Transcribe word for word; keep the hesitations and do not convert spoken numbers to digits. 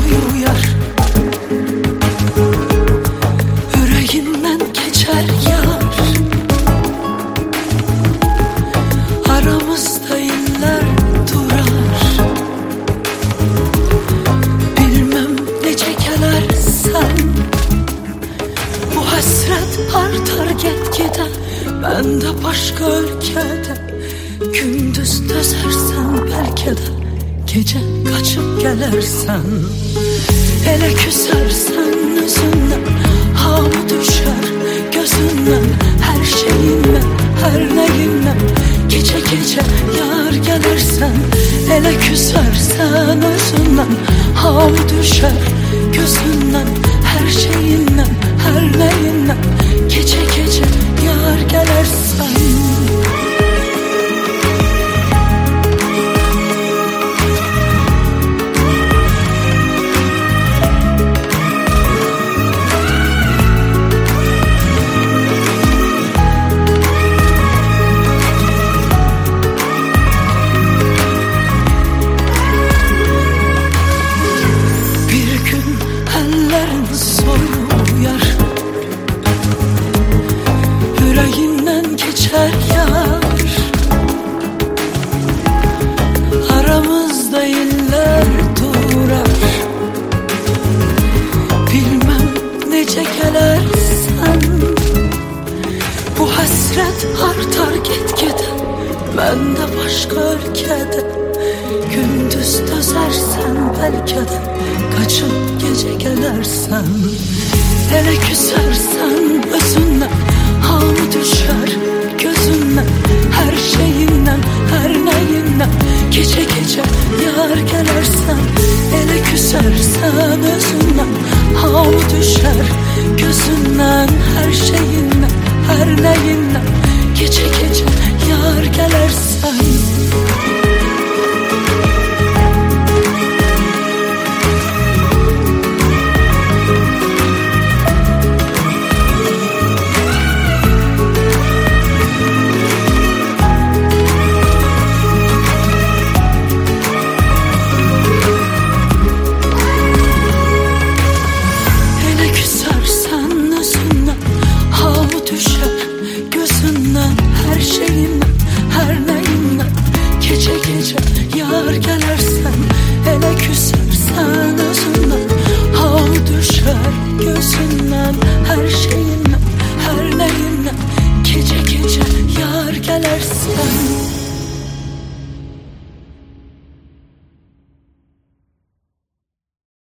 uyar. Yüreğimden geçer yar. Aramızda iller durar. Bilmem ne çekelersen, bu hasret artar gitgide. Ben de başka ülkede, gündüz dözersen belki de, gece kaçıp gelirsen. Hele küsersen yüzünden, hamı düşer gözünden. Her şeyinle, her neyinle, gece gece yar gelirsen. Hele küsersen yüzünden, hamı düşer gözünden. Her şeyinle, her neyinle, gece gece yar gelirsen. Yüreğinden geçer yar. Aramızda iller durar. Bilmem ne çekelersen, bu hasret artar gitgide. Ben de başka ülkede, gündüz dözersen belki de, kaçıp gece gelersen. Hele küsersen özünden, hamı düşer gözünden. Her şeyinden, her neyinden, gece gece yar gelersen. Hele küsersen özünden, hamı düşer gözünden. Her şeyinden, her neyinden, gece gece yar gelersen. Her şeyinden, her neyinden, gece gece yar gelersen. Hele küsersen özünden, hamı düşer gözünden. Her şeyinden, her neyinden, gece gece yar gelersen.